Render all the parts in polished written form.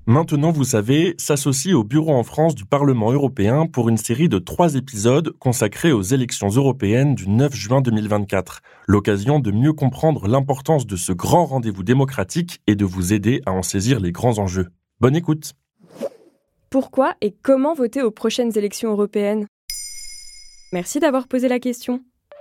Maintenant, vous savez, s'associe au bureau en France du Parlement européen pour une série de 3 épisodes consacrés aux élections européennes du 9 juin 2024. L'occasion de mieux comprendre l'importance de ce grand rendez-vous démocratique et de vous aider à en saisir les grands enjeux. Bonne écoute. Pourquoi et comment voter aux prochaines élections européennes ? Merci d'avoir posé la question.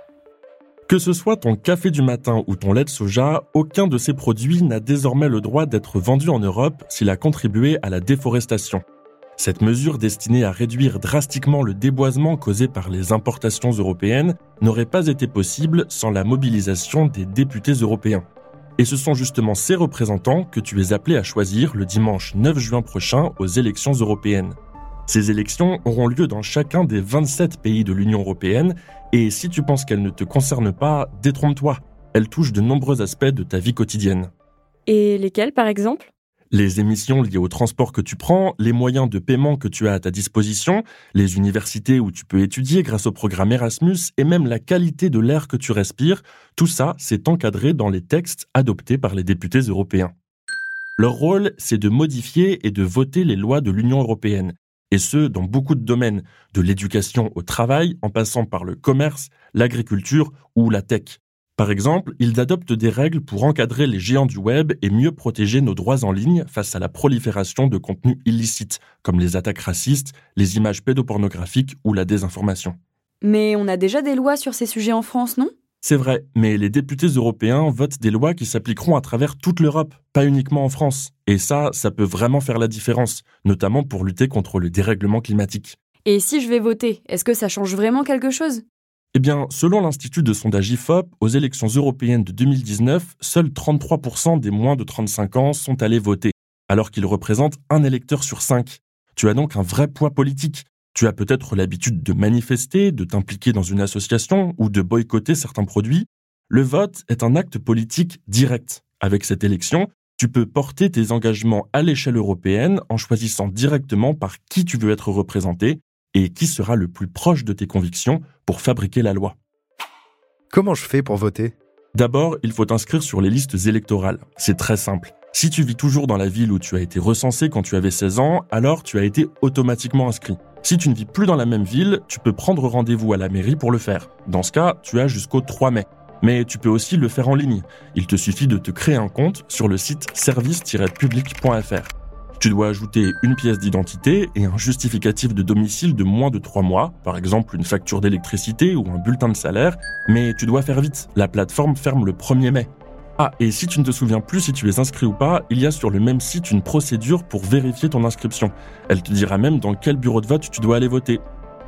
Que ce soit ton café du matin ou ton lait de soja, aucun de ces produits n'a désormais le droit d'être vendu en Europe s'il a contribué à la déforestation. Cette mesure destinée à réduire drastiquement le déboisement causé par les importations européennes n'aurait pas été possible sans la mobilisation des députés européens. Et ce sont justement ces représentants que tu es appelé à choisir le dimanche 9 juin prochain aux élections européennes. Ces élections auront lieu dans chacun des 27 pays de l'Union européenne et si tu penses qu'elles ne te concernent pas, détrompe-toi. Elles touchent de nombreux aspects de ta vie quotidienne. Et lesquels, par exemple ? Les émissions liées au transport que tu prends, les moyens de paiement que tu as à ta disposition, les universités où tu peux étudier grâce au programme Erasmus et même la qualité de l'air que tu respires, tout ça, c'est encadré dans les textes adoptés par les députés européens. Leur rôle, c'est de modifier et de voter les lois de l'Union européenne. Et ce, dans beaucoup de domaines, de l'éducation au travail, en passant par le commerce, l'agriculture ou la tech. Par exemple, ils adoptent des règles pour encadrer les géants du web et mieux protéger nos droits en ligne face à la prolifération de contenus illicites, comme les attaques racistes, les images pédopornographiques ou la désinformation. Mais on a déjà des lois sur ces sujets en France, non ? C'est vrai, mais les députés européens votent des lois qui s'appliqueront à travers toute l'Europe, pas uniquement en France. Et ça peut vraiment faire la différence, notamment pour lutter contre le dérèglement climatique. Et si je vais voter, est-ce que ça change vraiment quelque chose ? Eh bien, selon l'Institut de sondage IFOP, aux élections européennes de 2019, seuls 33% des moins de 35 ans sont allés voter, alors qu'ils représentent un électeur sur 5. Tu as donc un vrai poids politique. Tu as peut-être l'habitude de manifester, de t'impliquer dans une association ou de boycotter certains produits. Le vote est un acte politique direct. Avec cette élection, tu peux porter tes engagements à l'échelle européenne en choisissant directement par qui tu veux être représenté et qui sera le plus proche de tes convictions pour fabriquer la loi. Comment je fais pour voter ? D'abord, il faut t'inscrire sur les listes électorales. C'est très simple. Si tu vis toujours dans la ville où tu as été recensé quand tu avais 16 ans, alors tu as été automatiquement inscrit. Si tu ne vis plus dans la même ville, tu peux prendre rendez-vous à la mairie pour le faire. Dans ce cas, tu as jusqu'au 3 mai. Mais tu peux aussi le faire en ligne. Il te suffit de te créer un compte sur le site service-public.fr. Tu dois ajouter une pièce d'identité et un justificatif de domicile de moins de 3 mois, par exemple une facture d'électricité ou un bulletin de salaire, mais tu dois faire vite, la plateforme ferme le 1er mai. Ah, et si tu ne te souviens plus si tu es inscrit ou pas, il y a sur le même site une procédure pour vérifier ton inscription. Elle te dira même dans quel bureau de vote tu dois aller voter.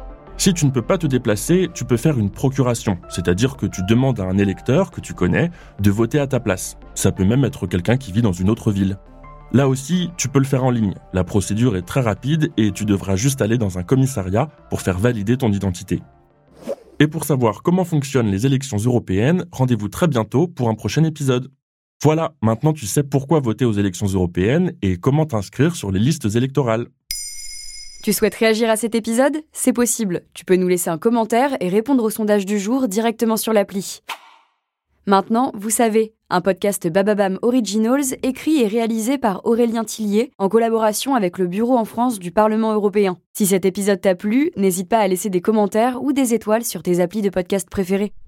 Si tu ne peux pas te déplacer, tu peux faire une procuration, c'est-à-dire que tu demandes à un électeur que tu connais de voter à ta place. Ça peut même être quelqu'un qui vit dans une autre ville. Là aussi, tu peux le faire en ligne. La procédure est très rapide et tu devras juste aller dans un commissariat pour faire valider ton identité. Et pour savoir comment fonctionnent les élections européennes, rendez-vous très bientôt pour un prochain épisode. Voilà, maintenant tu sais pourquoi voter aux élections européennes et comment t'inscrire sur les listes électorales. Tu souhaites réagir à cet épisode ? C'est possible. Tu peux nous laisser un commentaire et répondre au sondage du jour directement sur l'appli. Maintenant, vous savez, un podcast Bababam Originals écrit et réalisé par Aurélien Tillier en collaboration avec le bureau en France du Parlement européen. Si cet épisode t'a plu, n'hésite pas à laisser des commentaires ou des étoiles sur tes applis de podcast préférés.